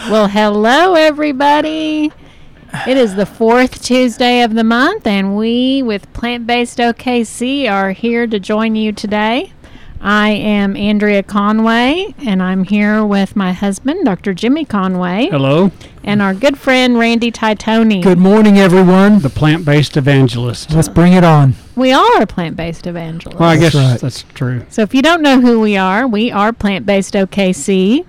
Well, hello, everybody. It is the 4th Tuesday of the month, and we, with Plant-Based OKC, are here to join you today. I am Andrea Conway, and I'm here with my husband, Dr. Jimmy Conway. Hello. And our good friend, Randy Titone. Good morning, everyone. The plant-based evangelist. Let's bring it on. We all are plant-based evangelists. Well, I guess right. that's true. So if you don't know who we are Plant-Based OKC,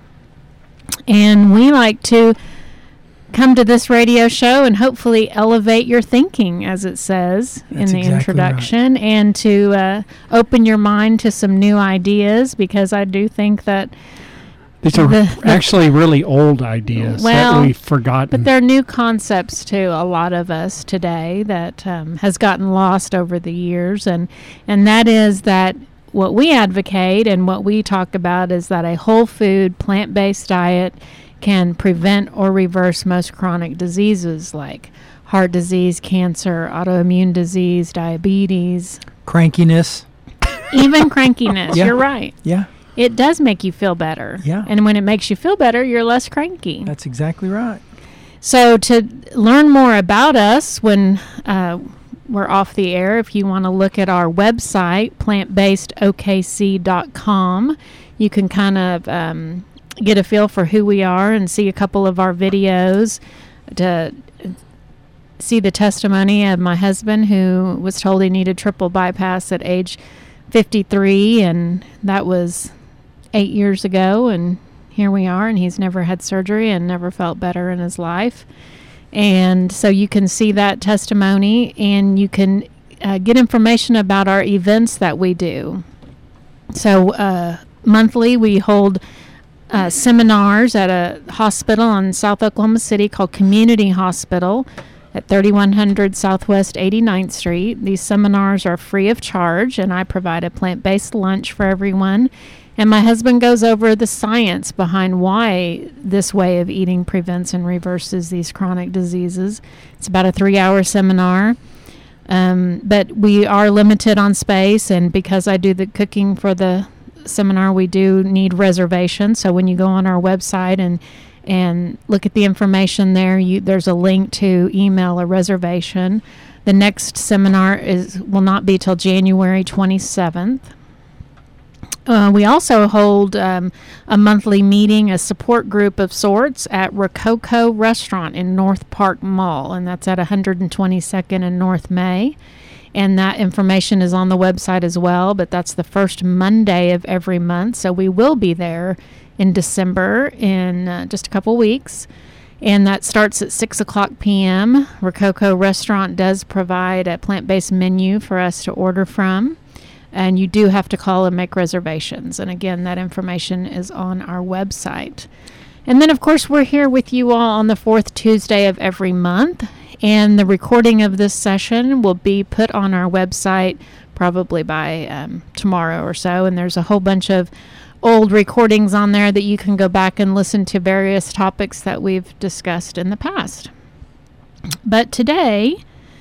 and we like to come to this radio show and hopefully elevate your thinking, as it says in the introduction, right. And to open your mind to some new ideas, because I do think that these are actually really old ideas that we've forgotten. But they're new concepts to a lot of us today that has gotten lost over the years, and that is that what we advocate and what we talk about is that a whole food, plant-based diet can prevent or reverse most chronic diseases like heart disease, cancer, autoimmune disease, diabetes. Crankiness. Even crankiness. Yeah. You're right. Yeah. It does make you feel better. Yeah. And when it makes you feel better, you're less cranky. That's exactly right. So to learn more about us when we're off the air, if you want to look at our website, plantbasedokc.com, you can kind of get a feel for who we are and see a couple of our videos, to see the testimony of my husband, who was told he needed triple bypass at age 53, and that was 8 years ago, and here we are, and he's never had surgery and never felt better in his life. And so you can see that testimony, and you can get information about our events that we do. So monthly we hold seminars at a hospital in South Oklahoma City called Community Hospital at 3100 Southwest 89th Street. These seminars are free of charge, and I provide a plant-based lunch for everyone. And my husband goes over the science behind why this way of eating prevents and reverses these chronic diseases. It's about a 3-hour seminar, but we are limited on space, and because I do the cooking for the seminar, we do need reservations. So when you go on our website and look at the information there, there's a link to email a reservation. The next seminar will not be till January 27th. We also hold a monthly meeting, a support group of sorts, at Rococo Restaurant in North Park Mall, and that's at 122nd and North May. And that information is on the website as well, but that's the first Monday of every month. So we will be there in December in just a couple weeks. And that starts at 6 o'clock p.m. Rococo Restaurant does provide a plant-based menu for us to order from. And you do have to call and make reservations. And again, that information is on our website. And then, of course, we're here with you all on the 4th Tuesday of every month. And the recording of this session will be put on our website probably by tomorrow or so. And there's a whole bunch of old recordings on there that you can go back and listen to various topics that we've discussed in the past. But today,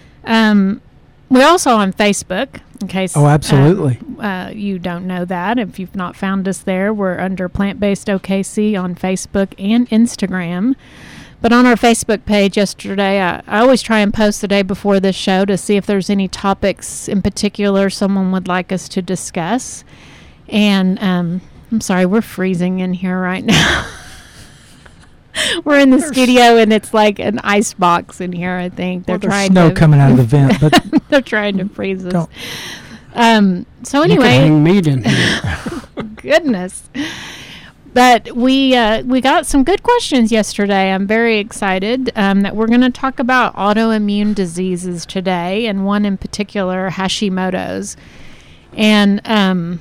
we're also on Facebook, in case absolutely. You don't know that. If you've not found us there, we're under Plant-Based OKC on Facebook and Instagram. But on our Facebook page yesterday, I always try and post the day before this show to see if there's any topics in particular someone would like us to discuss. And I'm sorry, we're freezing in here right now. We're in the studio, and it's like an ice box in here, I think. There's snow coming out of the vent, but they're trying to freeze us. So You anyway, can hang meat in here. Goodness. But we got some good questions yesterday. I'm very excited that we're going to talk about autoimmune diseases today, and one in particular, Hashimoto's. And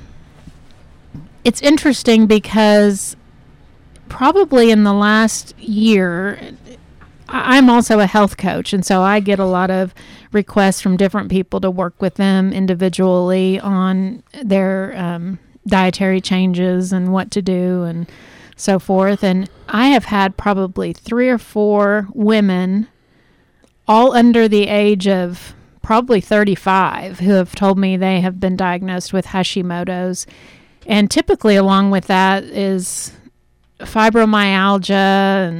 it's interesting because probably in the last year, I'm also a health coach, and so I get a lot of requests from different people to work with them individually on their dietary changes and what to do and so forth. And I have had probably 3 or 4 women, all under the age of probably 35, who have told me they have been diagnosed with Hashimoto's. And typically along with that is fibromyalgia and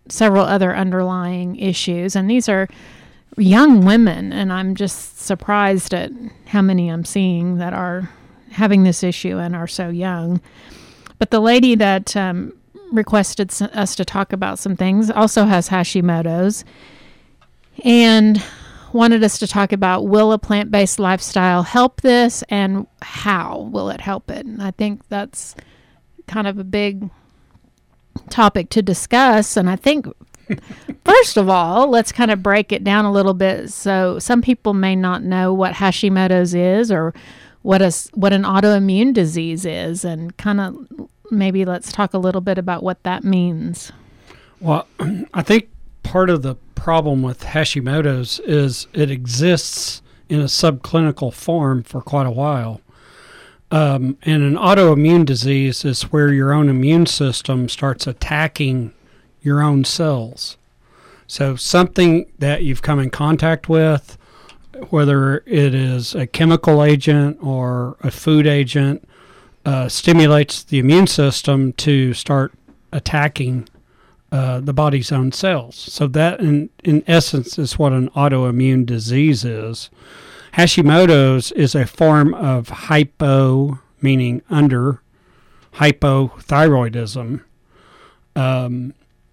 several other underlying issues. And these are young women, and I'm just surprised at how many I'm seeing that are having this issue and are so young. But the lady that requested us to talk about some things also has Hashimoto's and wanted us to talk about, will a plant-based lifestyle help this, and how will it help it? And I think that's kind of a big topic to discuss. And I think, first of all, let's kind of break it down a little bit. So some people may not know what Hashimoto's is, or what an autoimmune disease is, and kind of maybe let's talk a little bit about what that means. Well, I think part of the problem with Hashimoto's is it exists in a subclinical form for quite a while. And an autoimmune disease is where your own immune system starts attacking your own cells. So something that you've come in contact with, whether it is a chemical agent or a food agent, stimulates the immune system to start attacking the body's own cells. So that, in essence, is what an autoimmune disease is. Hashimoto's is a form of hypo, meaning under, hypothyroidism. And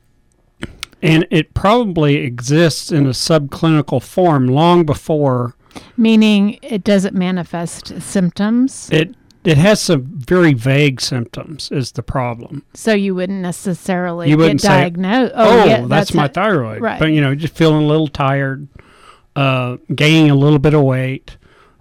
it probably exists in a subclinical form long before. Meaning it doesn't manifest symptoms? It has some very vague symptoms is the problem. So you wouldn't necessarily get diagnosed. That's my thyroid. Right. But, just feeling a little tired, gaining a little bit of weight,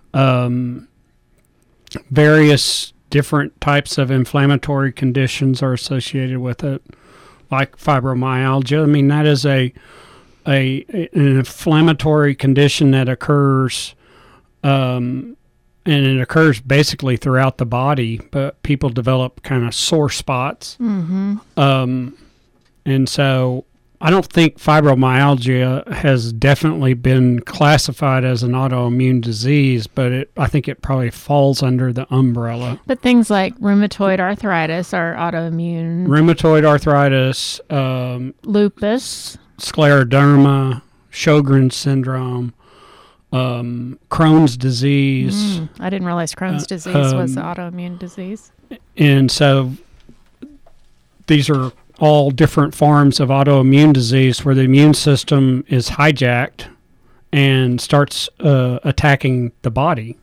various different types of inflammatory conditions are associated with it, like fibromyalgia. I mean, that is an inflammatory condition that occurs, and it occurs basically throughout the body, but people develop kind of sore spots. Mm-hmm. And so I don't think fibromyalgia has definitely been classified as an autoimmune disease, but I think it probably falls under the umbrella. But things like rheumatoid arthritis are autoimmune. Rheumatoid arthritis, lupus, scleroderma, Sjogren's syndrome, Crohn's disease. I didn't realize Crohn's disease was an autoimmune disease. And so these are all different forms of autoimmune disease where the immune system is hijacked and starts attacking the body.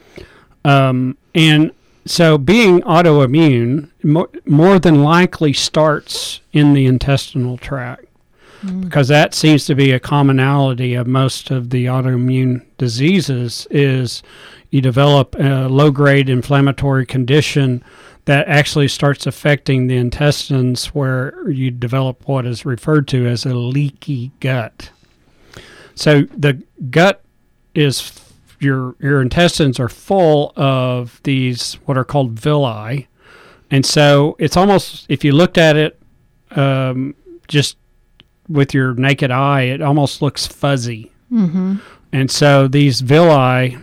And so being autoimmune more than likely starts in the intestinal tract. Because that seems to be a commonality of most of the autoimmune diseases is you develop a low-grade inflammatory condition that actually starts affecting the intestines, where you develop what is referred to as a leaky gut. So the gut is, your intestines are full of these what are called villi. And so it's almost, if you looked at it just with your naked eye, it almost looks fuzzy. Mm-hmm. And so these villi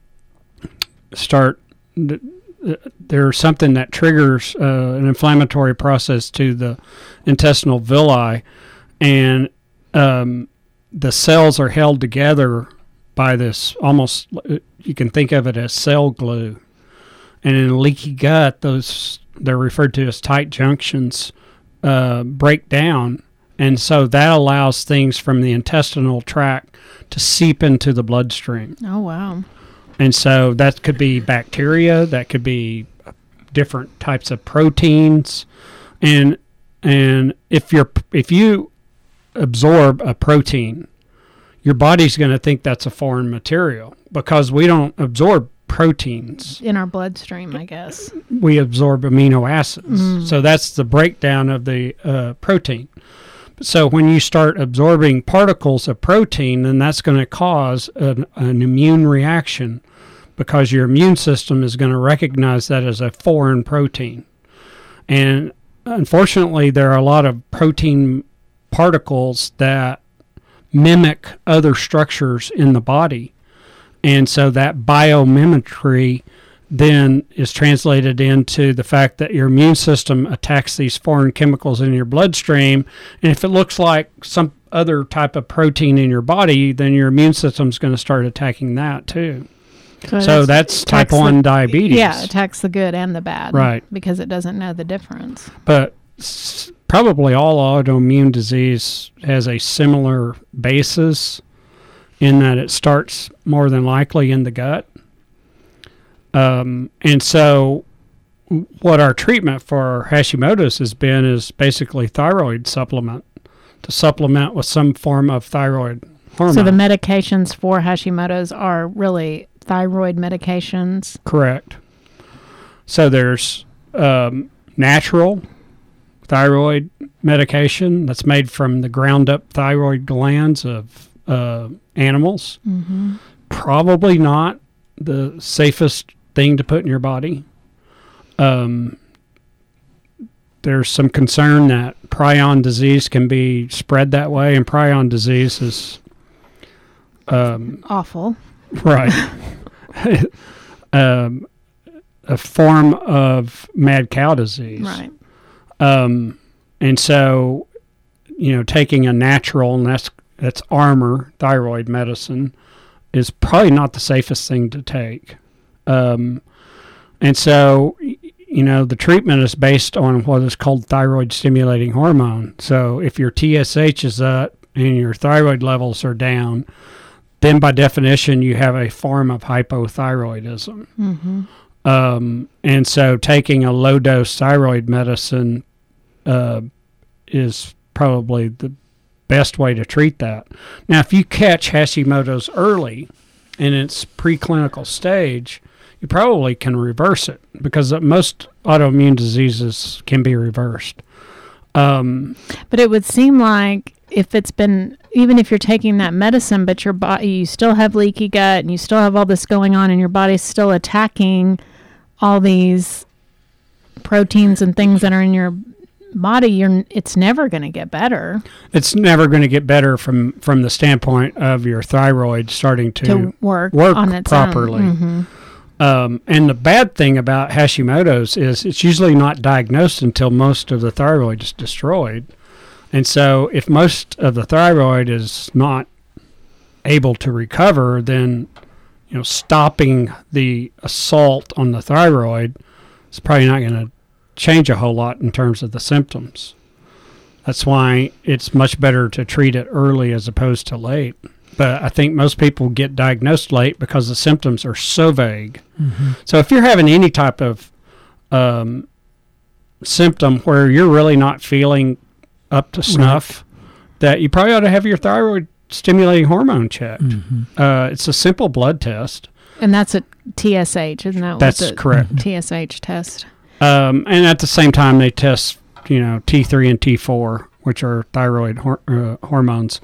there's something that triggers an inflammatory process to the intestinal villi, and the cells are held together by this almost, you can think of it as cell glue. And in a leaky gut, they're referred to as tight junctions, break down. And so that allows things from the intestinal tract to seep into the bloodstream. Oh, wow. And so that could be bacteria, that could be different types of proteins. And if you absorb a protein, your body's going to think that's a foreign material, because we don't absorb proteins in our bloodstream, I guess. We absorb amino acids. So that's the breakdown of the protein. So when you start absorbing particles of protein, then that's going to cause an immune reaction, because your immune system is going to recognize that as a foreign protein. And unfortunately, there are a lot of protein particles that mimic other structures in the body. And so that biomimicry then is translated into the fact that your immune system attacks these foreign chemicals in your bloodstream. And if it looks like some other type of protein in your body, then your immune system is going to start attacking that too. So that's type 1 diabetes. Yeah, it attacks the good and the bad. Right. Because it doesn't know the difference. But probably all autoimmune disease has a similar basis in that it starts more than likely in the gut. And so what our treatment for Hashimoto's has been is basically thyroid supplement, to supplement with some form of thyroid hormone. So the medications for Hashimoto's are really thyroid medications? Correct. So there's natural thyroid medication that's made from the ground up thyroid glands of animals. Mm-hmm. Probably not the safest thing to put in your body. There's some concern that prion disease can be spread that way, and prion disease is awful. Right. A form of mad cow disease. Right. And so, taking a natural, and that's Armour thyroid medicine, is probably not the safest thing to take. And so, the treatment is based on what is called thyroid stimulating hormone. So if your TSH is up and your thyroid levels are down, then by definition you have a form of hypothyroidism. Mm-hmm. And so taking a low dose thyroid medicine is probably the best way to treat that. Now, if you catch Hashimoto's early in its preclinical stage, you probably can reverse it, because most autoimmune diseases can be reversed. But it would seem like even if you're taking that medicine, but your body, you still have leaky gut and you still have all this going on, and your body's still attacking all these proteins and things that are in your body, it's never going to get better. It's never going to get better from the standpoint of your thyroid starting to work on its properly. Own. Mm-hmm. And the bad thing about Hashimoto's is it's usually not diagnosed until most of the thyroid is destroyed. And so if most of the thyroid is not able to recover, then stopping the assault on the thyroid is probably not going to change a whole lot in terms of the symptoms. That's why it's much better to treat it early as opposed to late. But I think most people get diagnosed late because the symptoms are so vague. Mm-hmm. So if you're having any type of symptom where you're really not feeling up to snuff, that you probably ought to have your thyroid stimulating hormone checked. Mm-hmm. It's a simple blood test. And that's a TSH, isn't that? That's correct. TSH test. And at the same time, they test, T3 and T4, which are thyroid hormones.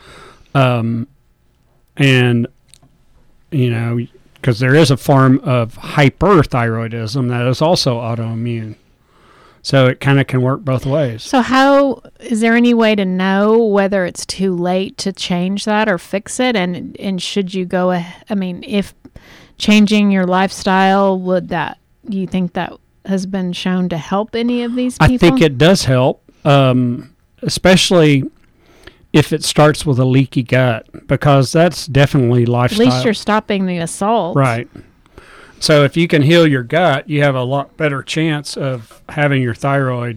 And, because there is a form of hyperthyroidism that is also autoimmune. So it kind of can work both ways. So is there any way to know whether it's too late to change that or fix it? And should you go, if changing your lifestyle, do you think that has been shown to help any of these people? I think it does help, especially if it starts with a leaky gut, because that's definitely lifestyle. At least you're stopping the assault. Right. So if you can heal your gut, you have a lot better chance of having your thyroid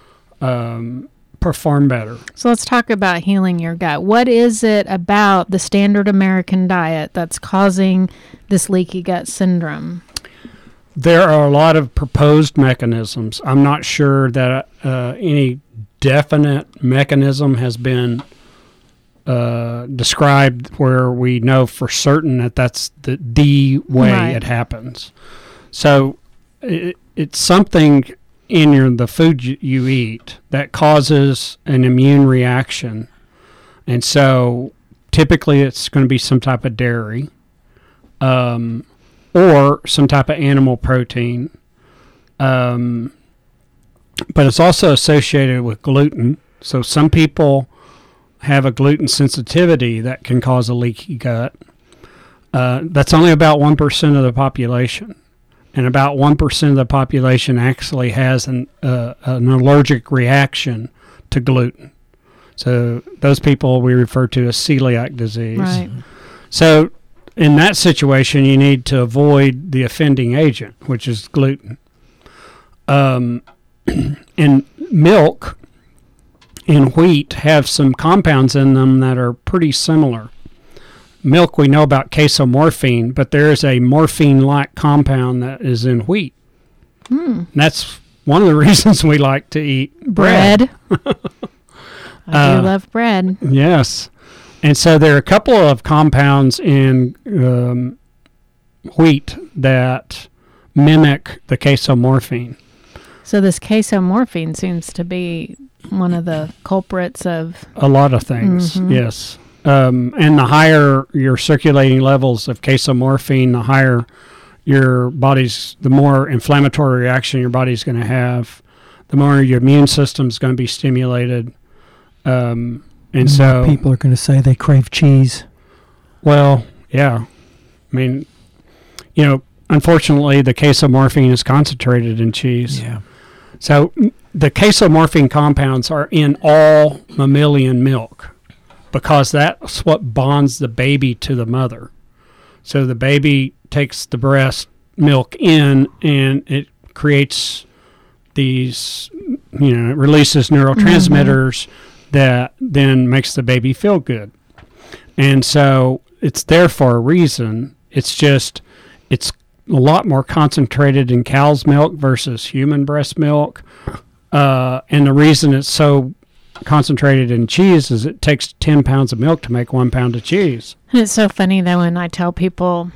perform better. So let's talk about healing your gut. What is it about the standard American diet that's causing this leaky gut syndrome? There are a lot of proposed mechanisms. I'm not sure that any definite mechanism has been described where we know for certain that that's the way it happens. So it's something in the food you eat that causes an immune reaction. And so typically it's going to be some type of dairy or some type of animal protein. But it's also associated with gluten. So some people have a gluten sensitivity that can cause a leaky gut. That's only about 1% of the population. and about 1% of the population actually has an allergic reaction to gluten. So those people we refer to as celiac disease. Right. So in that situation, you need to avoid the offending agent, which is gluten. And milk and wheat have some compounds in them that are pretty similar. Milk, we know about casomorphine, but there is a morphine-like compound that is in wheat. And that's one of the reasons we like to eat bread. I do love bread. Yes. And so there are a couple of compounds in wheat that mimic the casomorphine. So this casomorphine seems to be one of the culprits of a lot of things. Yes. And the higher your circulating levels of casomorphine, the higher the more inflammatory reaction your body's going to have, the more your immune system's going to be stimulated. And so people are going to say they crave cheese. Well, yeah. I mean, unfortunately, the casomorphine is concentrated in cheese. Yeah. So the casomorphine compounds are in all mammalian milk because that's what bonds the baby to the mother. So the baby takes the breast milk in and it creates these, it releases neurotransmitters that then makes the baby feel good. And so it's there for a reason. It's a lot more concentrated in cow's milk versus human breast milk. And the reason it's so concentrated in cheese is it takes 10 pounds of milk to make 1 pound of cheese. And it's so funny, though, when I tell people,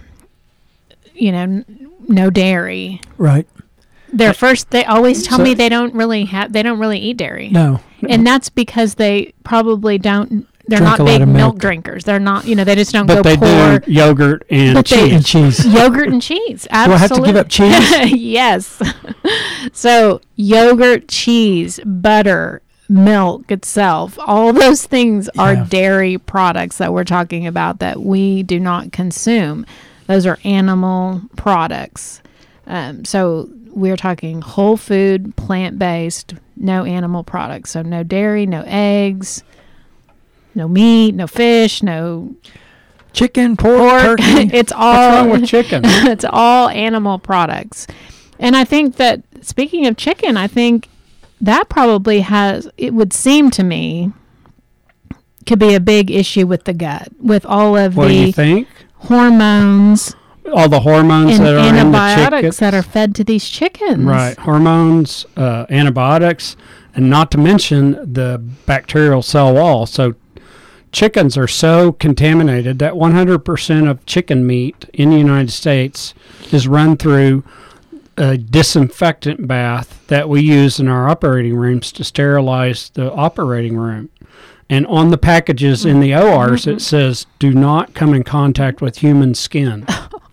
no dairy. Right. They always tell me they don't really eat dairy. No. And that's because they probably don't. They're Drink not a lot big of milk milk drinkers. They're not. They just don't But go they pour do yogurt and cheese. And cheese. yogurt and cheese. Absolutely. Do I have to give up cheese? Yes. So yogurt, cheese, butter, milk itself, all those things are dairy products that we're talking about that we do not consume. Those are animal products. So we're talking whole food, plant-based, no animal products. So no dairy, no eggs, no meat, no fish, no chicken, pork. Turkey. It's all What's wrong with chicken? It's all animal products. And I think that, speaking of chicken, I think that probably it would seem to me, could be a big issue with the gut, with all of What do you think? Hormones. All the hormones and that are in the antibiotics chickens. that are fed to these chickens. Right. Hormones, antibiotics, and not to mention the bacterial cell wall. So chickens are so contaminated that 100% of chicken meat in the United States is run through a disinfectant bath that we use in our operating rooms to sterilize the operating room. And on the packages in the ORs, it says, do not come in contact with human skin.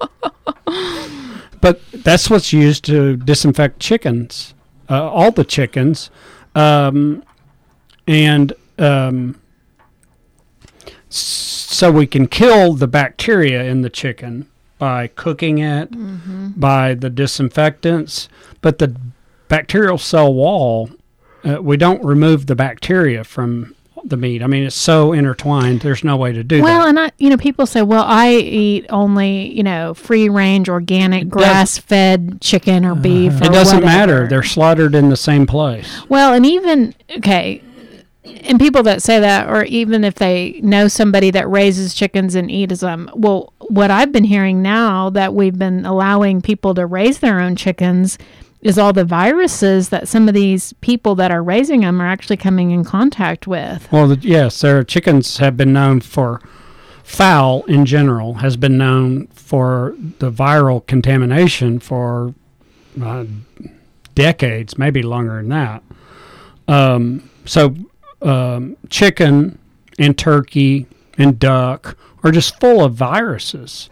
But that's what's used to disinfect chickens, all the chickens. So we can kill the bacteria in the chicken by cooking it, by the disinfectants. But the bacterial cell wall, we don't remove the bacteria from the meat. I mean, it's so intertwined. There's no way to do that. Well, and people say, well, I eat only, free range, organic, grass-fed chicken or beef. Or it doesn't whatever. matter. They're slaughtered in the same place. Well, and even, and people that say that, or even if they know somebody that raises chickens and eats them, well, what I've been hearing now that we've been allowing people to raise their own chickens is all the viruses that some of these people that are raising them are actually coming in contact with. Well, yes, their chickens have been known for, fowl in general has been known for the viral contamination for decades, maybe longer than that. Chicken and turkey and duck are just full of viruses.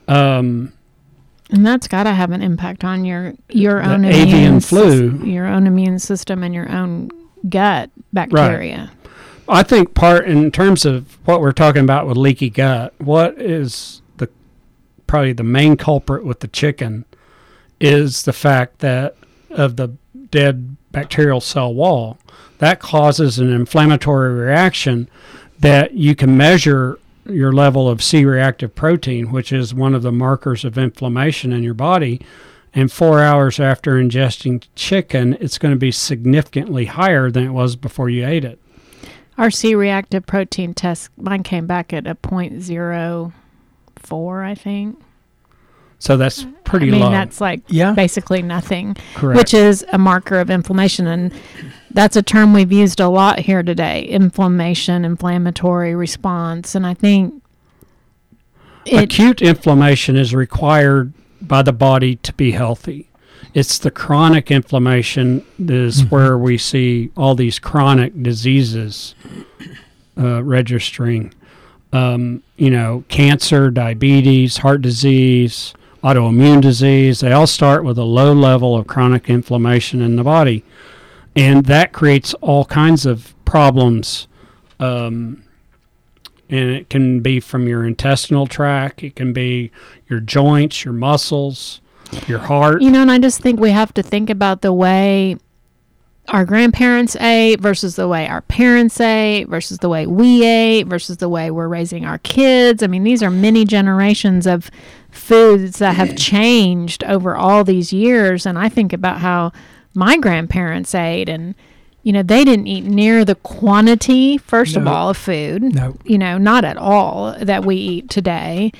And that's got to have an impact on your own avian flu, your own immune system, and your own gut bacteria. Right. I think in terms of what we're talking about with leaky gut, what is probably the main culprit with the chicken is the fact that of the dead bacterial cell wall. That causes an inflammatory reaction that you can measure your level of C-reactive protein, which is one of the markers of inflammation in your body. And 4 hours after ingesting chicken, it's going to be significantly higher than it was before you ate it. Our C-reactive protein test, mine came back at a 0.04, I think. So that's pretty low. That's like basically nothing, Correct. Which is a marker of inflammation. And that's a term we've used a lot here today, inflammation, inflammatory response. And I think acute inflammation is required by the body to be healthy. It's the chronic inflammation that is where we see all these chronic diseases registering. Cancer, diabetes, heart disease, autoimmune disease, they all start with a low level of chronic inflammation in the body. And that creates all kinds of problems. And it can be from your intestinal tract. It can be your joints, your muscles, your heart. And I just think we have to think about the way our grandparents ate versus the way our parents ate versus the way we ate versus the way we're raising our kids. I mean, these are many generations of foods that have changed over all these years. And I think about how my grandparents ate, and they didn't eat near the quantity, first of all, of food. No. Not at all that we eat today.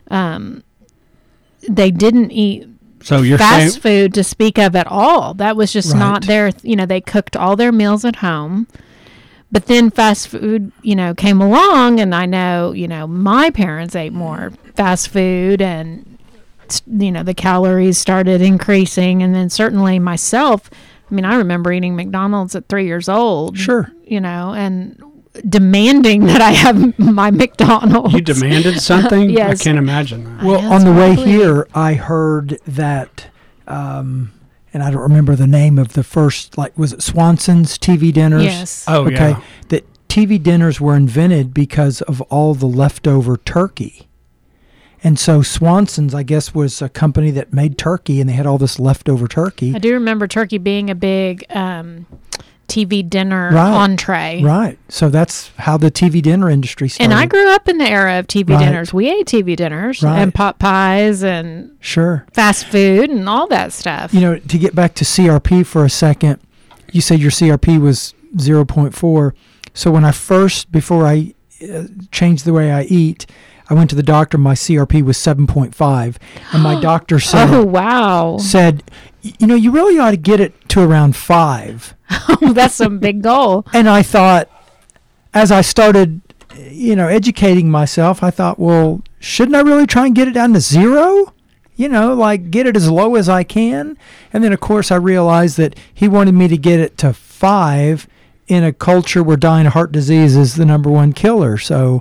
They didn't eat fast food to speak of at all. That was just not their, they cooked all their meals at home. But then fast food, came along, and I know, my parents ate more fast food, and the calories started increasing. And then certainly myself, I remember eating McDonald's at 3 years old. Sure. And demanding that I have my McDonald's. You demanded something? Yes. I can't imagine that. Well, on the way here, I heard that, and I don't remember the name of the first, was it Swanson's TV dinners? Yes. Oh, okay. yeah. That TV dinners were invented because of all the leftover turkey. And so Swanson's, I guess, was a company that made turkey, and they had all this leftover turkey. I do remember turkey being a big TV dinner entree. Right. So that's how the TV dinner industry started. And I grew up in the era of TV dinners. We ate TV dinners and pot pies and fast food and all that stuff. To get back to CRP for a second, you said your CRP was 0.4. So when before I changed the way I eat, I went to the doctor. My CRP was 7.5, and my doctor said, "Oh wow!" Said, you really ought to get it to around 5. Oh, that's a big goal. And I thought, as I started, educating myself, I thought, well, shouldn't I really try and get it down to 0? Get it as low as I can. And then, of course, I realized that he wanted me to get it to 5 in a culture where dying of heart disease is the number one killer. So.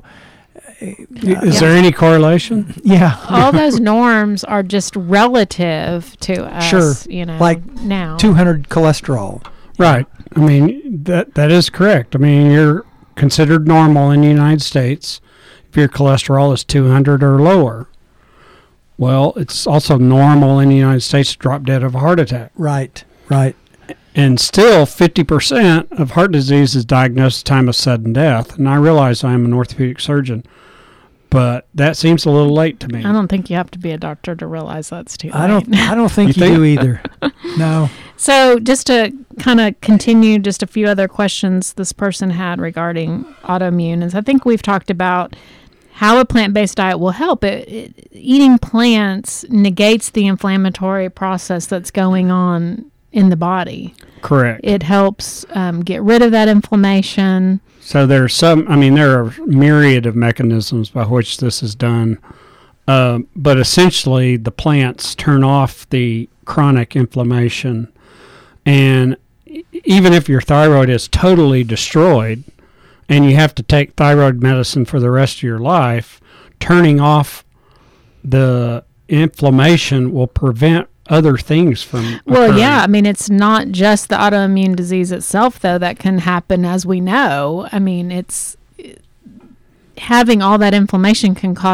Is there any correlation? Yeah. All those norms are just relative to us. Sure. Like now. 200 cholesterol. Right. That is correct. You're considered normal in the United States if your cholesterol is 200 or lower. Well, it's also normal in the United States to drop dead of a heart attack. Right. And still, 50% of heart disease is diagnosed at the time of sudden death. And I realize I'm an orthopedic surgeon, but that seems a little late to me. I don't think you have to be a doctor to realize that's too late. I don't think you do either. No. So just to kind of continue, just a few other questions this person had regarding autoimmune is I think we've talked about how a plant-based diet will help. Eating plants negates the inflammatory process that's going on in the body. Correct. It helps get rid of that inflammation. So there are a myriad of mechanisms by which this is done. But essentially, the plants turn off the chronic inflammation. And even if your thyroid is totally destroyed and you have to take thyroid medicine for the rest of your life, turning off the inflammation will prevent other things from occurring. Yeah. It's not just the autoimmune disease itself, though, that can happen, as we know. It's having all that inflammation can cause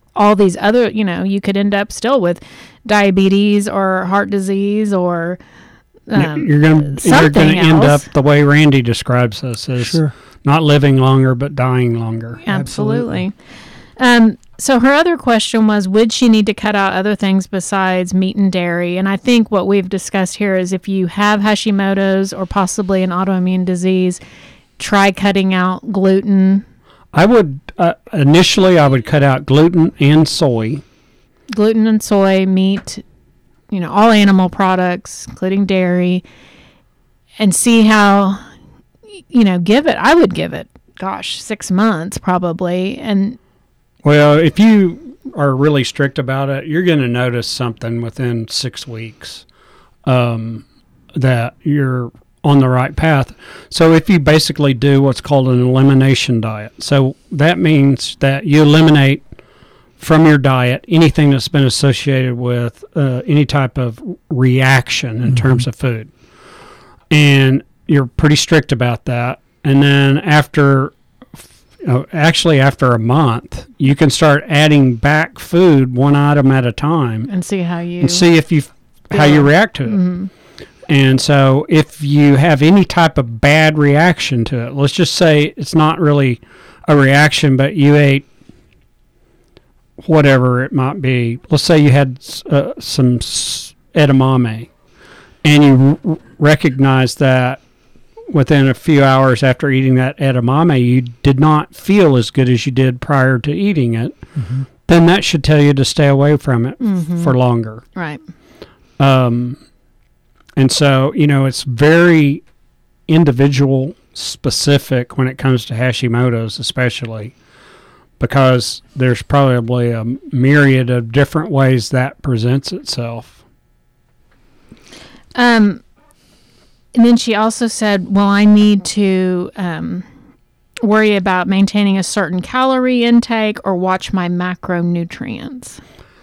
all these other, you could end up still with diabetes or heart disease or you're going to end up the way Randy describes us as not living longer but dying longer. Absolutely. So her other question was, would she need to cut out other things besides meat and dairy? And I think what we've discussed here is if you have Hashimoto's or possibly an autoimmune disease, try cutting out gluten. I would initially cut out gluten and soy. Gluten and soy, meat, all animal products, including dairy, and see how, I would give it, 6 months probably. And well, if you are really strict about it, you're going to notice something within 6 weeks that you're on the right path. So if you basically do what's called an elimination diet, so that means that you eliminate from your diet anything that's been associated with any type of reaction in terms of food. And you're pretty strict about that. And then after a month, you can start adding back food one item at a time and see how you react to it. Mm-hmm. And so if you have any type of bad reaction to it, let's just say it's not really a reaction, but you ate whatever it might be. Let's say you had some edamame, and you recognize that within a few hours after eating that edamame, you did not feel as good as you did prior to eating it, then that should tell you to stay away from it for longer. Right. And so, it's very individual specific when it comes to Hashimoto's, especially because there's probably a myriad of different ways that presents itself. And then she also said, well, I need to worry about maintaining a certain calorie intake or watch my macronutrients.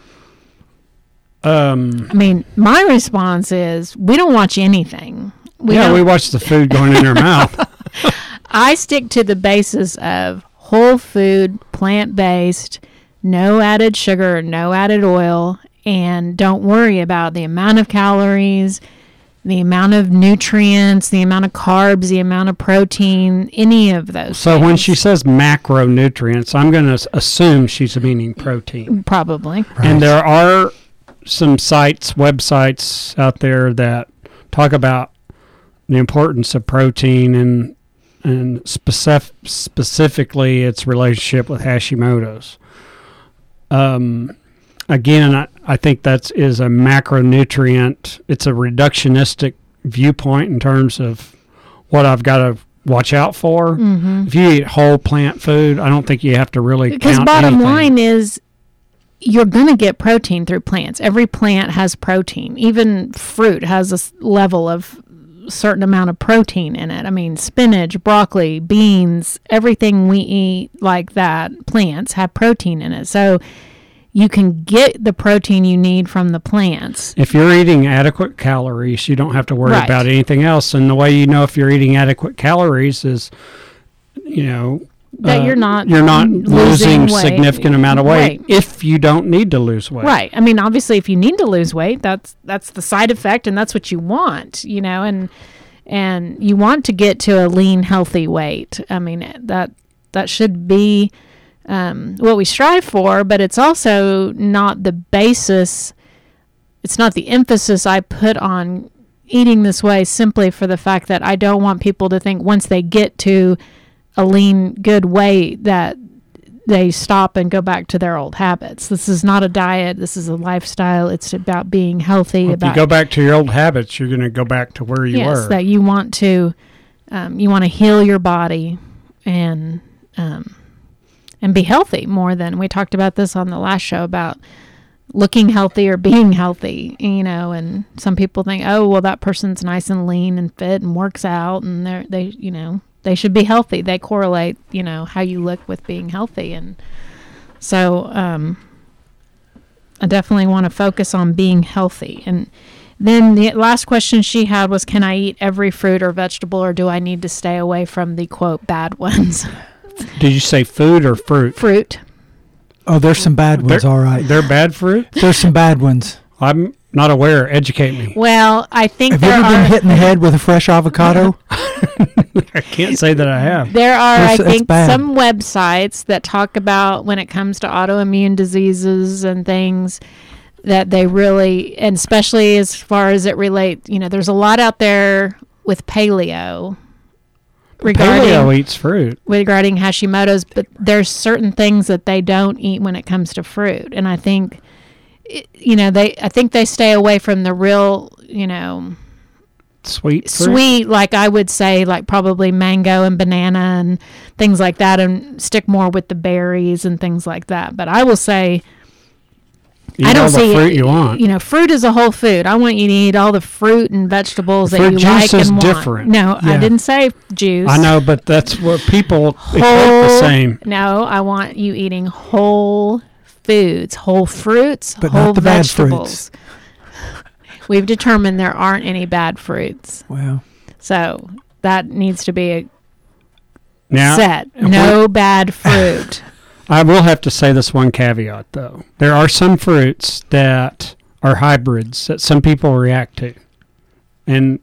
My response is we don't watch anything. We watch the food going in our mouth. I stick to the basis of whole food, plant-based, no added sugar, no added oil, and don't worry about the amount of calories, the amount of nutrients, the amount of carbs, the amount of protein, any of those So things. when she says macronutrients, I'm going to assume she's meaning protein. Probably. Right. And there are some websites out there that talk about the importance of protein and specifically its relationship with Hashimoto's. Again, I think that is a macronutrient. It's a reductionistic viewpoint in terms of what I've got to watch out for. Mm-hmm. If you eat whole plant food, I don't think you have to really because count bottom anything. line is you're going to get protein through plants. Every plant has protein. Even fruit has a level of certain amount of protein in it. I mean, spinach, broccoli, beans, everything we eat like that, plants have protein in it. So you can get the protein you need from the plants. If you're eating adequate calories, you don't have to worry Right. about anything else. And the way you know if you're eating adequate calories is, That you're not losing weight. significant amount of weight Right. if you don't need to lose weight. Right. I mean, obviously, if you need to lose weight, that's the side effect, and that's what you want, and you want to get to a lean, healthy weight. I mean, that should be what we strive for, but it's also not the basis. It's not the emphasis I put on eating this way simply for the fact that I don't want people to think once they get to a lean, good weight that they stop and go back to their old habits. This is not a diet. This is a lifestyle. It's about being healthy. Well, if you go back to your old habits, you're going to go back to where you were. Yes, that you want to heal your body and be healthy more than we talked about this on the last show about looking healthy or being healthy, and some people think, oh, well, that person's nice and lean and fit and works out and they should be healthy. They correlate, how you look with being healthy. And so I definitely want to focus on being healthy. And then the last question she had was, can I eat every fruit or vegetable, or do I need to stay away from the, quote, bad ones? Did you say food or fruit? Fruit. Oh, there's some bad ones, all right. They're bad fruit? There's some bad ones. I'm not aware. Educate me. Well, I think Have you ever been hit in the head with a fresh avocado? I can't say that I have. There are, That's I think, bad. some websites that talk about when it comes to autoimmune diseases and things that they really, and especially as far as it relates, there's a lot out there with paleo Paleo eats fruit. regarding Hashimoto's, but there's certain things that they don't eat when it comes to fruit, and I think, I think they stay away from the real, Sweet fruit. sweet, like I would say, like probably mango and banana and things like that, and stick more with the berries and things like that. But I will say, Eat I don't all the see fruit you want. Fruit is a whole food. I want you to eat all the fruit and vegetables that Fruit you juice like is and want. different. No, I Yeah. didn't say juice. I know, but that's what people equate the same. No, I want you eating whole foods, whole fruits, But whole not the bad vegetables. We've determined there aren't any bad fruits. Well, So that needs to be Now, set. if No bad fruit. I will have to say this one caveat, though. There are some fruits that are hybrids that some people react to. And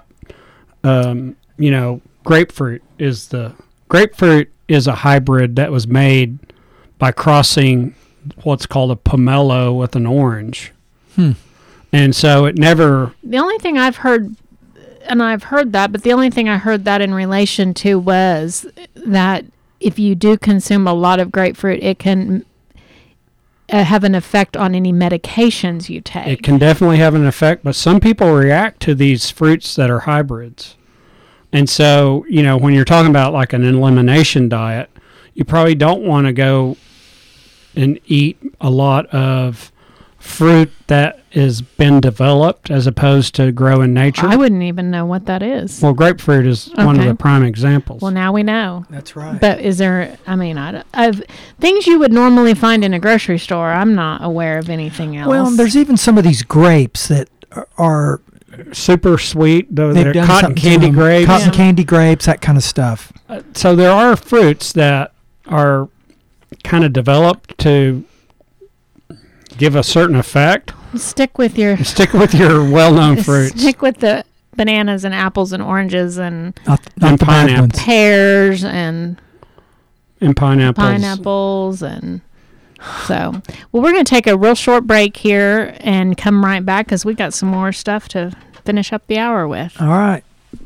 grapefruit is a hybrid that was made by crossing what's called a pomelo with an orange. And so it never... The only thing I've heard, and I've heard that, but the only thing I heard that in relation to was that if you do consume a lot of grapefruit, it can have an effect on any medications you take. It can definitely have an effect, but some people react to these fruits that are hybrids. And so, when you're talking about like an elimination diet, you probably don't want to go and eat a lot of fruit that has been developed as opposed to grow in nature. I wouldn't even know what that is. Well, grapefruit is one of Okay. the prime examples. Well, now we know. that's right. But is there, I've things you would normally find in a grocery store, I'm not aware of anything else. Well, there's even some of these grapes that are Super sweet, they've they're done cotton something to candy them. grapes. Cotton Yeah. candy grapes, that kind of stuff. So there are fruits that are kind of developed to give a certain effect. stick with your Stick with your well-known fruits. stick with the bananas and apples and oranges and Not And the bad pineapple. ones. pears and And pineapples and so. Well, we're going to take a real short break here and come right back because we got some more stuff to finish up the hour with. All right.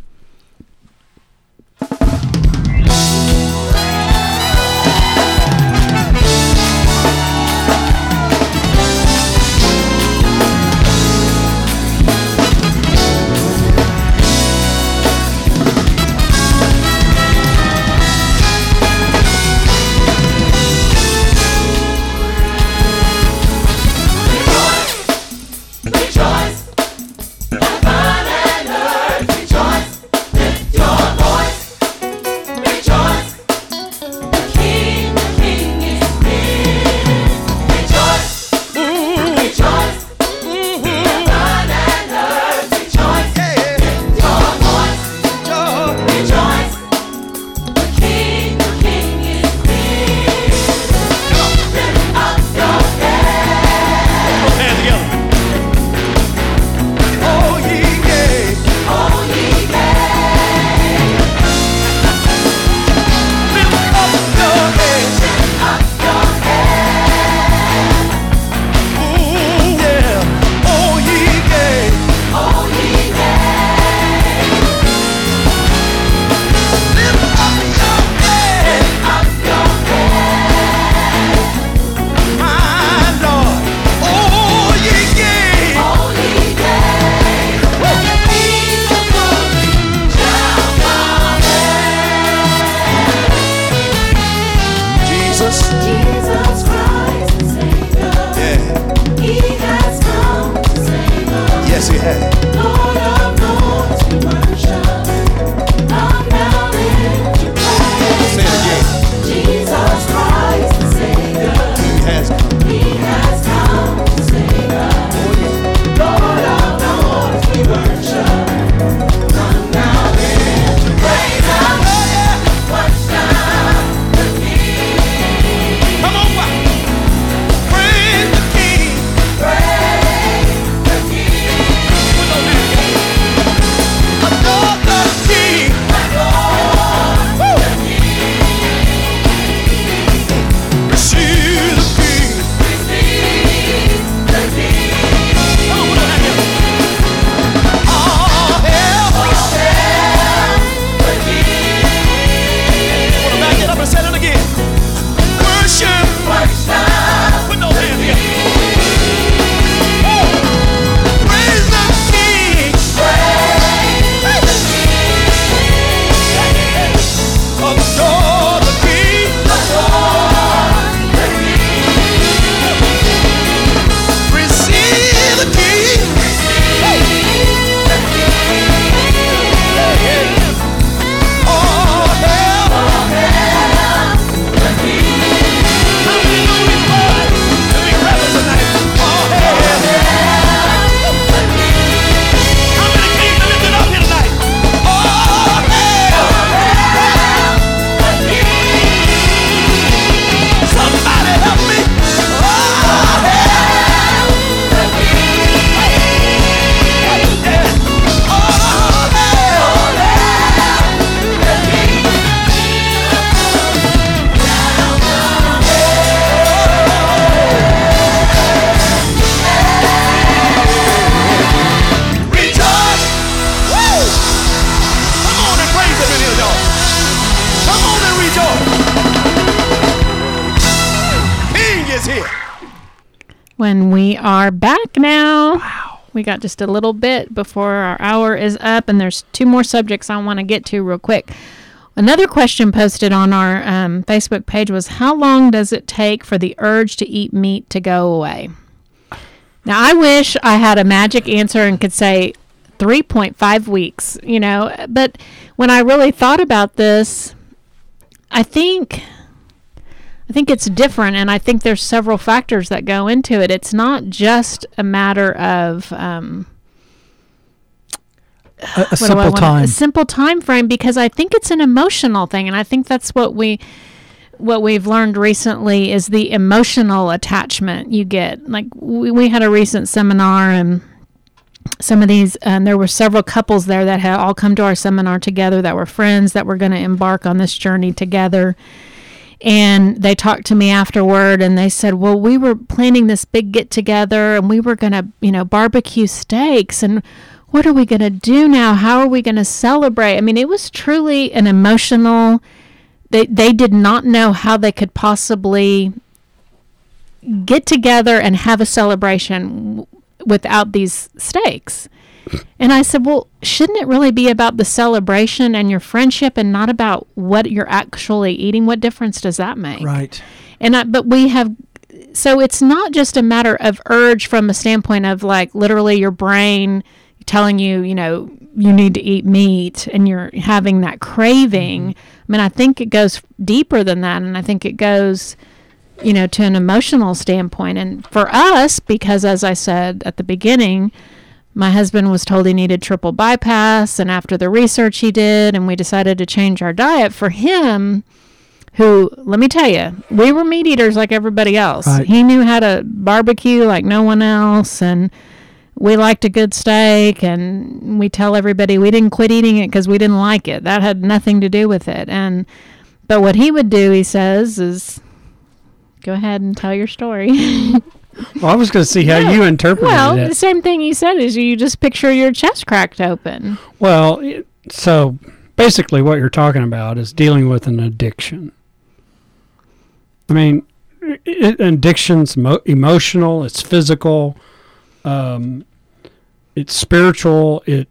Jesus Christ, the Savior. Yeah. He has come to save us. Yes, he has. Lord of Lords, we worship. Come down into praise. Say it again. Jesus Christ, the Savior. He has come. He has come to save us. Lord of Lords, we worship. Come down into praise. Worship the King. Come on, here. When we are back now. Wow. We got just a little bit before our hour is up, and there's 2 more subjects I want to get to real quick. Another question posted on our Facebook page was, how long does it take for the urge to eat meat to go away? Now, I wish I had a magic answer and could say 3.5 weeks, but when I really thought about this, I think it's different, and I think there's several factors that go into it. It's not just a matter of a simple time. A simple time frame, because I think it's an emotional thing, and I think that's what we've learned recently is the emotional attachment you get. Like we had a recent seminar, and some of these, there were several couples there that had all come to our seminar together that were friends that were going to embark on this journey together. And they talked to me afterward, and they said, well, we were planning this big get-together, and we were going to, barbecue steaks, and what are we going to do now? How are we going to celebrate? I mean, it was truly an emotional, they did not know how they could possibly get together and have a celebration without these steaks. And I said, well, shouldn't it really be about the celebration and your friendship and not about what you're actually eating? What difference does that make? Right. But we have, so it's not just a matter of urge from a standpoint of like literally your brain telling you, you need to eat meat and you're having that craving. I mean, I think it goes deeper than that. And I think it goes, to an emotional standpoint. And for us, because as I said at the beginning, my husband was told he needed triple bypass, and after the research he did, and we decided to change our diet for him, who, let me tell you, we were meat eaters like everybody else. Right. He knew how to barbecue like no one else, and we liked a good steak, and we tell everybody we didn't quit eating it because we didn't like it. That had nothing to do with it. But what he would do, he says, is go ahead and tell your story. Well, I was going to see how you interpreted it. The same thing you said is you just picture your chest cracked open. Well, so basically what you're talking about is dealing with an addiction. I mean, addiction's emotional, it's physical, it's spiritual, it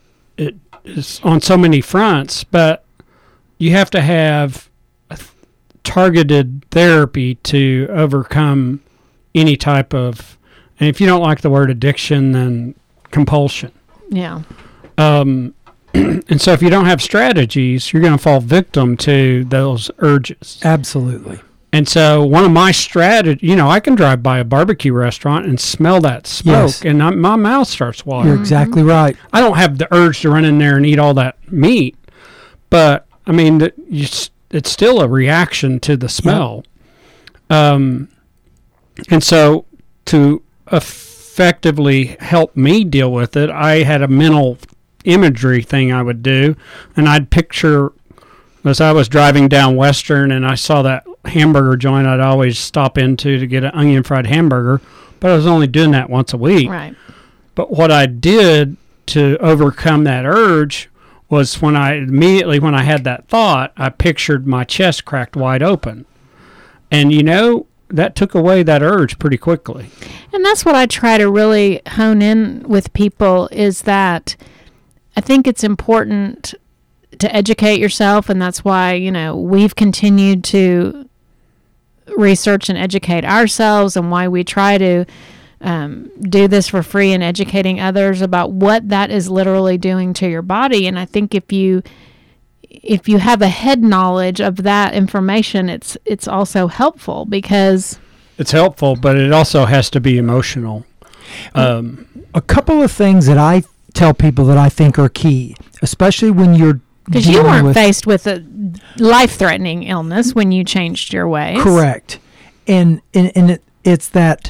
is on so many fronts, but you have to have targeted therapy to overcome any type of, and if you don't like the word addiction, then compulsion. Yeah. And so if you don't have strategies, you're going to fall victim to those urges. Absolutely. And so one of my strategies, I can drive by a barbecue restaurant and smell that smoke, Yes. and my mouth starts watering. You're exactly right. I don't have the urge to run in there and eat all that meat, but, I mean, it's still a reaction to the smell. Yep. And so to effectively help me deal with it, I had a mental imagery thing I would do, and I'd picture, as I was driving down Western and I saw that hamburger joint I'd always stop into to get an onion fried hamburger, but I was only doing that once a week. Right. But what I did to overcome that urge was when I had that thought, I pictured my chest cracked wide open. And that took away that urge pretty quickly. And that's what I try to really hone in with people is that I think it's important to educate yourself, and that's why, we've continued to research and educate ourselves, and why we try to do this for free and educating others about what that is literally doing to your body. And I think if you have a head knowledge of that information, it's also helpful because it's helpful, but it also has to be emotional. A couple of things that I tell people that I think are key, especially when you're because you weren't faced with a life-threatening illness when you changed your ways. Correct, and it's that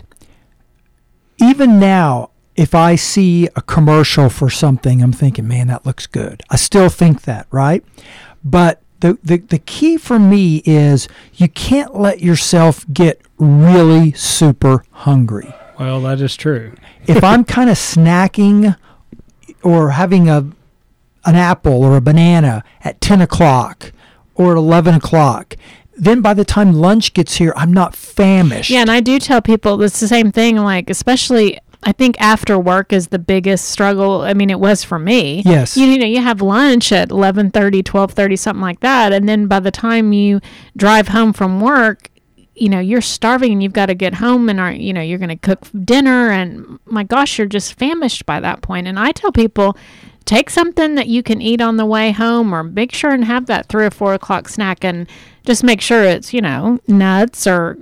even now, if I see a commercial for something, I'm thinking, man, that looks good. I still think that, right? But the key for me is you can't let yourself get really super hungry. Well, that is true. If I'm kind of snacking or having an apple or a banana at 10 o'clock or at 11 o'clock, then by the time lunch gets here, I'm not famished. Yeah, and I do tell people it's the same thing, like, especially I think after work is the biggest struggle. I mean, it was for me. Yes. You know, you have lunch at 11:30, 12:30, something like that, and then by the time you drive home from work, you know, you're starving and you've got to get home and you know, you're going to cook dinner, and my gosh, you're just famished by that point. And I tell people, take something that you can eat on the way home, or make sure and have that 3 or 4 o'clock snack, and just make sure it's, you know, nuts or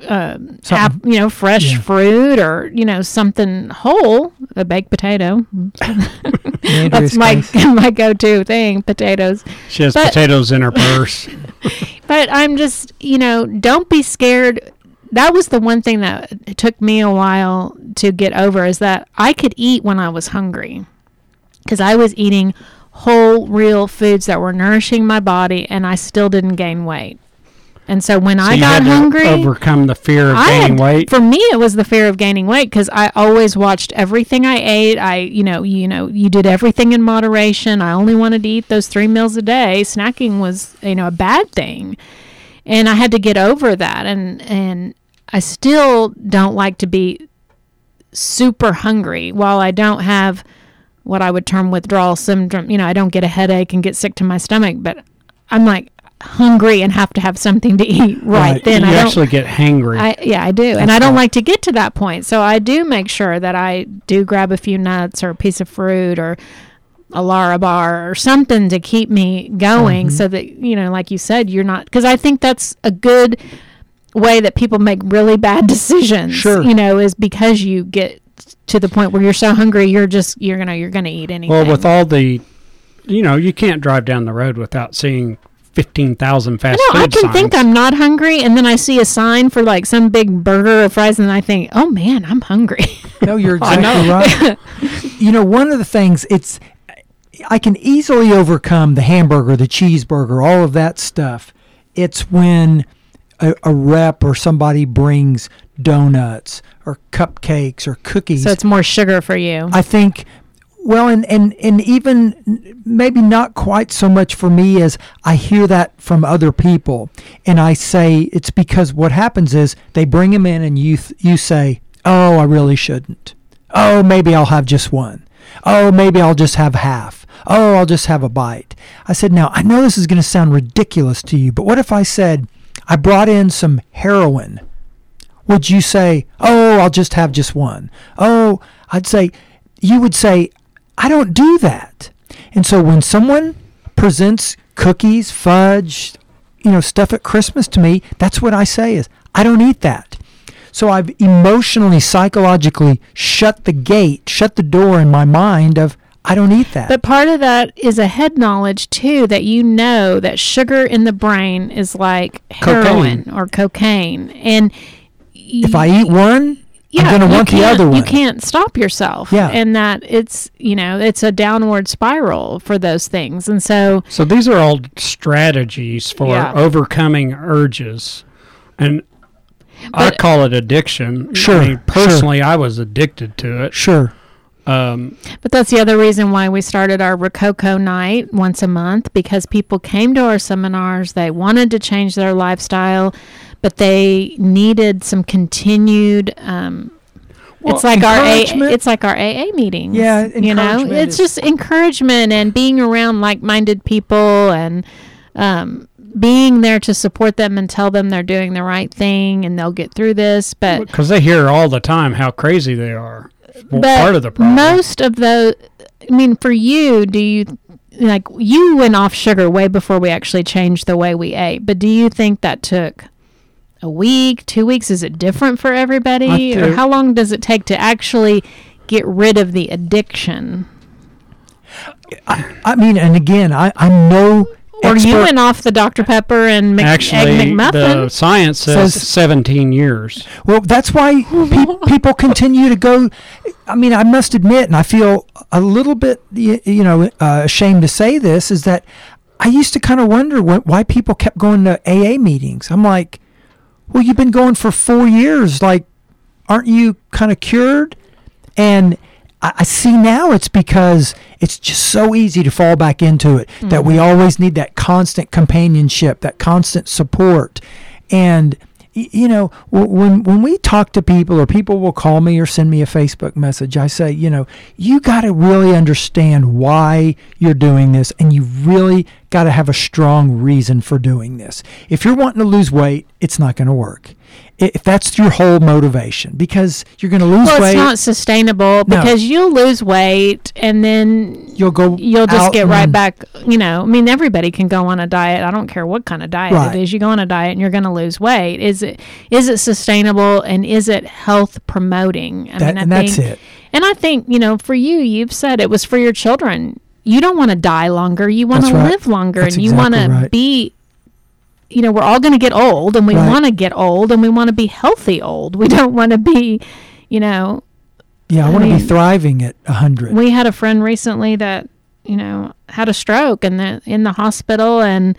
you know, fresh fruit, or, you know, something whole, a baked potato. That's my go-to thing, potatoes. She has potatoes in her purse. But I'm just, you know, don't be scared. That was the one thing that it took me a while to get over, is that I could eat when I was hungry, because I was eating whole, real foods that were nourishing my body, and I still didn't gain weight. And so when I got hungry, overcome the fear of gaining weight. For me, it was the fear of gaining weight, because I always watched everything I ate. You did everything in moderation. I only wanted to eat those 3 meals a day. Snacking was, you know, a bad thing, and I had to get over that. And I still don't like to be super hungry while I don't have what I would term withdrawal syndrome. You know, I don't get a headache and get sick to my stomach, but I'm like hungry and have to have something to eat right then. You actually get hangry. I do. And I don't like to get to that point. So I do make sure that I do grab a few nuts or a piece of fruit or a Lara bar or something to keep me going, so that, you know, like you said, you're not, because I think that's a good way that people make really bad decisions, you know, is because you get to the point where you're so hungry, you're going to eat anything. Well, with all the, you know, you can't drive down the road without seeing 15,000 fast food I can signs. think I'm not hungry, and then I see a sign for like some big burger or fries, and I think, oh man, I'm hungry. No, you're exactly right. You know, one of the things, I can easily overcome the hamburger, the cheeseburger, all of that stuff. It's when a rep or somebody brings donuts or cupcakes or cookies. So it's more sugar for you. I think, well, and even maybe not quite so much for me as I hear that from other people, and I say it's because what happens is they bring them in, and you say, oh, I really shouldn't. Oh, maybe I'll have just one. Oh, maybe I'll just have half. Oh, I'll just have a bite. I said, now, I know this is going to sound ridiculous to you, but what if I said, I brought in some heroin? Would you say, oh, I'll just have just one? Oh, you would say, I don't do that. And so when someone presents cookies, fudge, you know, stuff at Christmas to me, that's what I say is, I don't eat that. So I've emotionally, psychologically shut the door in my mind of, I don't eat that. But part of that is a head knowledge, too, that you know that sugar in the brain is like heroin or cocaine. And if I eat one, I'm going to want the other one. You can't stop yourself. Yeah. And that it's, you know, it's a downward spiral for those things. And so these are all strategies for overcoming urges. And I call it addiction. Sure. I mean, personally, I was addicted to it. Sure. But that's the other reason why we started our Rococo night once a month, because people came to our seminars, they wanted to change their lifestyle, but they needed some continued it's like our AA meetings. Yeah, you know, it's just encouragement and being around like-minded people and being there to support them and tell them they're doing the right thing and they'll get through this. But because they hear all the time how crazy they are. Well, but part of the problem. Most of those, I mean, for you, you went off sugar way before we actually changed the way we ate, but do you think that took a week, 2 weeks? Is it different for everybody? Or how long does it take to actually get rid of the addiction? I mean, and again, I'm no Or you went off the Dr. Pepper and Egg McMuffin. The science says 17 years. Well, that's why people continue to go. I mean, I must admit, and I feel a little bit, ashamed to say this, is that I used to kind of wonder why people kept going to AA meetings. I'm like, well, you've been going for 4 years. Like, aren't you kind of cured? And I see now it's because it's just so easy to fall back into it, that Mm-hmm. we always need that constant companionship, that constant support. And you know, when we talk to people, or people will call me or send me a Facebook message, I say, you know, you got to really understand why you're doing this, and you really got to have a strong reason for doing this. If you're wanting to lose weight, it's not going to work. If that's your whole motivation, because you're going to lose Well, weight, it's not sustainable, No. because you'll lose weight and then you'll you'll just out get right and- back. You know, I mean, everybody can go on a diet. I don't care what kind of diet Right. it is. You go on a diet and you're going to lose weight. Is it sustainable, and is it health promoting? I That- and that's it. And I think, you know, for you, you've said it was for your children. You don't want to die longer. You want That's to right. live longer, That's and you want to exactly right. be. You know, we're all going to get old, and we Right. want to get old, and we want to be healthy old. We don't want to be, you know. Yeah, I want to be mean, thriving at 100. We had a friend recently that, you know, had a stroke and in the hospital, and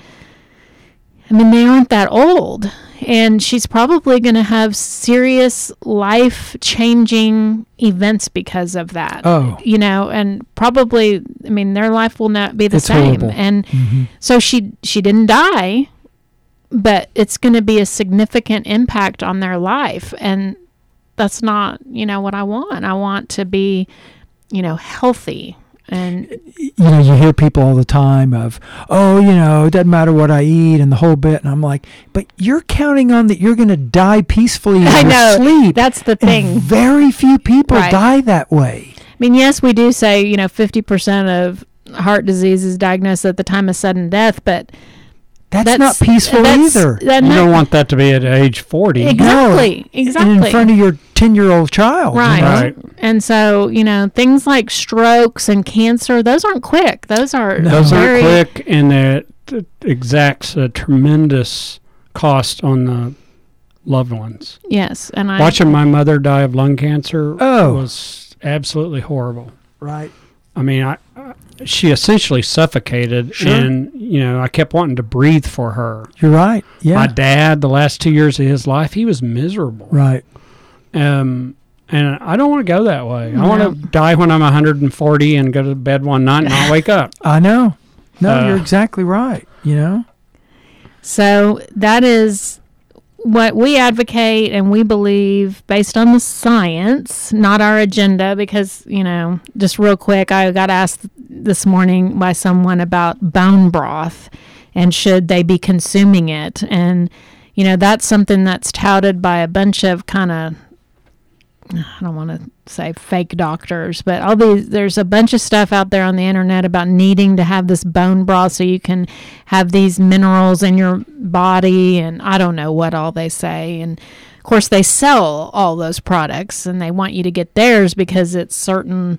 I mean, they aren't that old, and she's probably going to have serious life-changing events because of that. Oh. You know, and probably, I mean, their life will not be the It's same. horrible. And Mhm. so she didn't die, but it's going to be a significant impact on their life, and that's not, you know, what I want. I want to be, you know, healthy. And You know, you hear people all the time of, oh, you know, it doesn't matter what I eat and the whole bit. And I'm like, but you're counting on that you're going to die peacefully in I your know, sleep. that's the And thing. very few people Right. die that way. I mean, yes, we do say, you know, 50% of heart disease is diagnosed at the time of sudden death, but That's not peaceful either. that You not- don't want that to be at age 40. Exactly. And Exactly. in front of your 10-year-old child. you Right. know? Right. And so, you know, things like strokes and cancer, those aren't quick. Those are No. Those very aren't quick, and it exacts a tremendous cost on the loved ones. Yes, and I Watching my mother die of lung cancer Oh. was absolutely horrible. Right. I mean, she essentially suffocated, Sure. and you know, I kept wanting to breathe for her. You're right. Yeah. My dad, the last 2 years of his life, he was miserable. Right. And I don't want to go that way. I No. want to die when I'm 140 and go to bed one night and not wake up. I know. No, you're Uh, exactly right. You know? So that is what we advocate and we believe based on the science, not our agenda, because, you know, just real quick, I got asked this morning by someone about bone broth and should they be consuming it. And, you know, that's something that's touted by a bunch of kind of, I don't want to say fake doctors, but there's a bunch of stuff out there on the internet about needing to have this bone broth so you can have these minerals in your body, and I don't know what all they say. And of course they sell all those products and they want you to get theirs because it's certain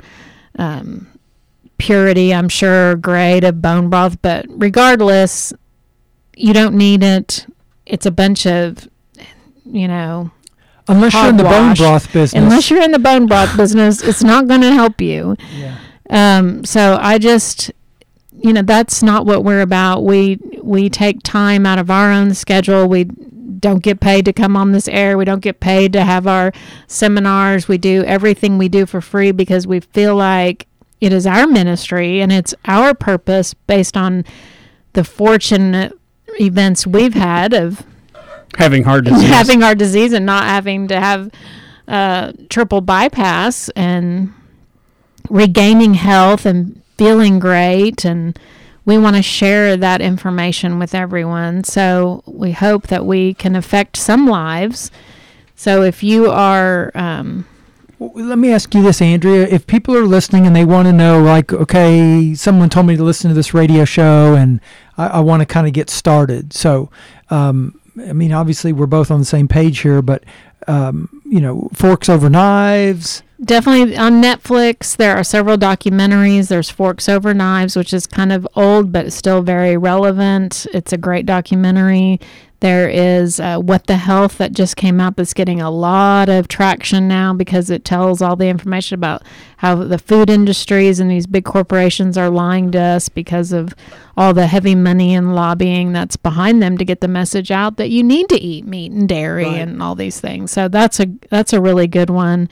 purity, I'm sure, grade of bone broth, but regardless, you don't need it. It's a bunch of, you know, Unless you're in the bone hogwash. broth business. Unless you're in the bone broth business, it's not going to help you. Yeah. So I just, you know, that's not what we're about. We take time out of our own schedule. We don't get paid to come on this air. We don't get paid to have our seminars. We do everything we do for free because we feel like it is our ministry and it's our purpose based on the fortunate events we've had of Having heart disease. having our disease and not having to have triple bypass and regaining health and feeling great. And we want to share that information with everyone. So we hope that we can affect some lives. So if you are, Well, let me ask you this, Andrea. If people are listening and they want to know, like, okay, someone told me to listen to this radio show and I want to kind of get started. So, I mean, obviously we're both on the same page here, but, you know, Forks Over Knives. definitely on Netflix, there are several documentaries. There's Forks Over Knives, which is kind of old, but it's still very relevant. It's a great documentary. There is What the Health that just came out that's getting a lot of traction now because it tells all the information about how the food industries and these big corporations are lying to us because of all the heavy money and lobbying that's behind them to get the message out that you need to eat meat and dairy Right. and all these things. So that's a really good one.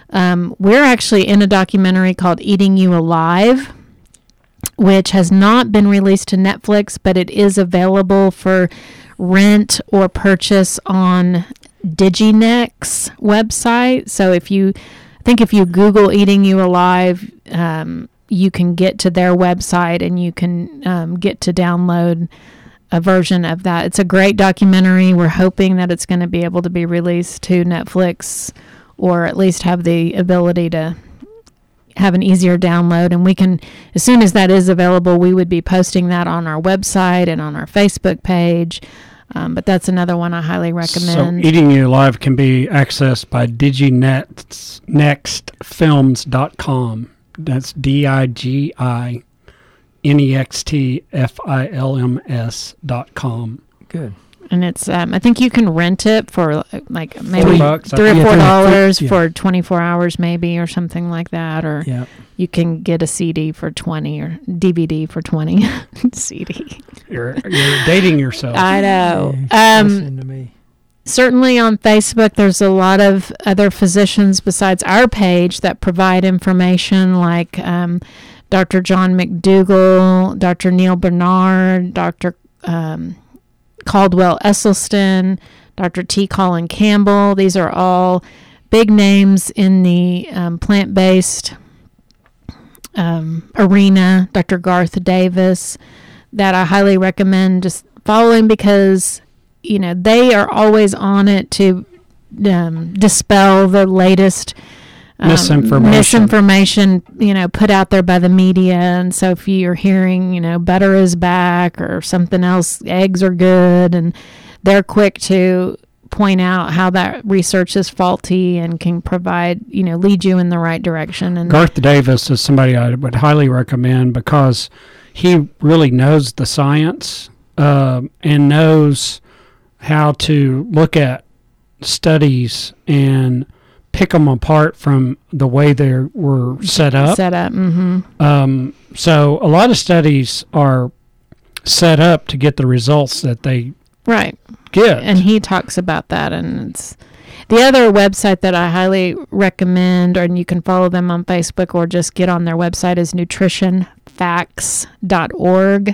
We're actually in a documentary called Eating You Alive, which has not been released to Netflix, but it is available for rent or purchase on Diginex website. So if you Google Eating You Alive, you can get to their website and you can get to download a version of that. It's a great documentary. We're hoping that it's going to be able to be released to Netflix, or at least have the ability to have an easier download. And we can, as soon as that is available, we would be posting that on our website and on our Facebook page. But that's another one I highly recommend. So Eating You Alive can be accessed by diginextfilms.com. That's DIGINEXTFILMS.com. Good. And it's, I think you can rent it for like maybe $4, I $3 or think. $4 Yeah. for 24 hours maybe, or something like that. Or Yeah. you can get a CD for 20 or DVD for 20. CD. You're dating yourself. I know. Listen to me. Certainly on Facebook, there's a lot of other physicians besides our page that provide information, like Dr. John McDougall, Dr. Neil Bernard, Dr. Caldwell Esselstyn, Dr. T. Colin Campbell. These are all big names in the plant-based arena. Dr. Garth Davis, that I highly recommend just following, because they are always on it to dispel the latest misinformation, put out there by the media. And so if you're hearing, butter is back or something else, eggs are good, and they're quick to point out how that research is faulty and can provide, lead you in the right direction. And Garth Davis is somebody I would highly recommend, because he really knows the science and knows how to look at studies and pick them apart from the way they were set up. Mm-hmm. So a lot of studies are set up to get the results that they Right. get. And he talks about that. And it's the other website that I highly recommend, and you can follow them on Facebook or just get on their website, is nutritionfacts.org.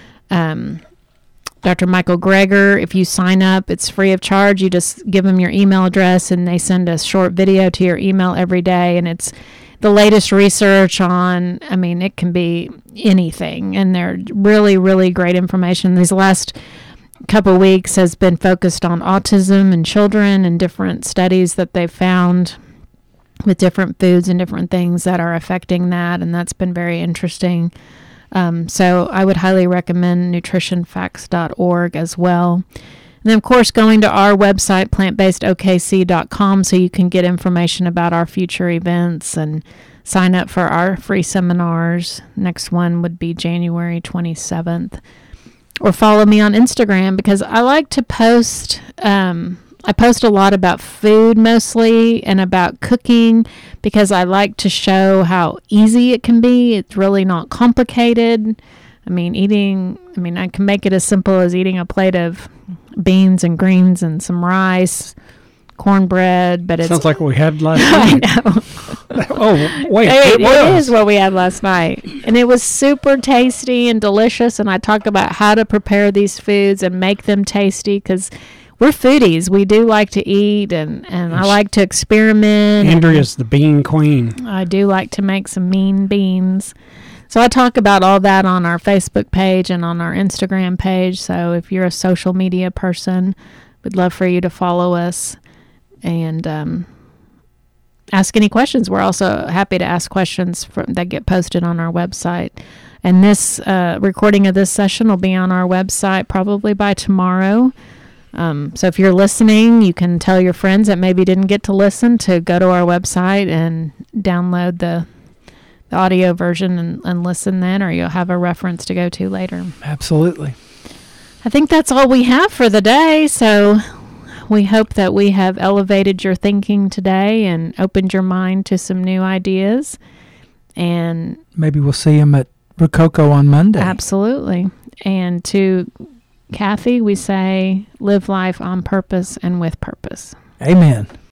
Dr. Michael Greger, if you sign up, it's free of charge. You just give them your email address and they send a short video to your email every day. And it's the latest research on, it can be anything. And they're really, really great information. These last couple of weeks has been focused on autism in children and different studies that they've found with different foods and different things that are affecting that. And that's been very interesting. So I would highly recommend nutritionfacts.org as well. And then, of course, going to our website, plantbasedokc.com, so you can get information about our future events and sign up for our free seminars. Next one would be January 27th. Or follow me on Instagram, because I like to post. I post a lot about food mostly, and about cooking, because I like to show how easy it can be. It's really not complicated. I can make it as simple as eating a plate of beans and greens and some rice, cornbread, but Sounds like what we had last I night. know. Oh, wait. It was. is what we had last night. And it was super tasty and delicious. And I talk about how to prepare these foods and make them tasty, because we're foodies. We do like to eat, and I like to experiment. Andrea's the bean queen. I do like to make some mean beans. So I talk about all that on our Facebook page and on our Instagram page. So if you're a social media person, we'd love for you to follow us and ask any questions. We're also happy to ask questions that get posted on our website. And this recording of this session will be on our website probably by tomorrow. So if you're listening, you can tell your friends that maybe didn't get to listen to go to our website and download the audio version and listen then, or you'll have a reference to go to later. Absolutely. I think that's all we have for the day. So we hope that we have elevated your thinking today and opened your mind to some new ideas. And Maybe we'll see him at Rococo on Monday. absolutely. And to Kathy, we say, live life on purpose and with purpose. Amen.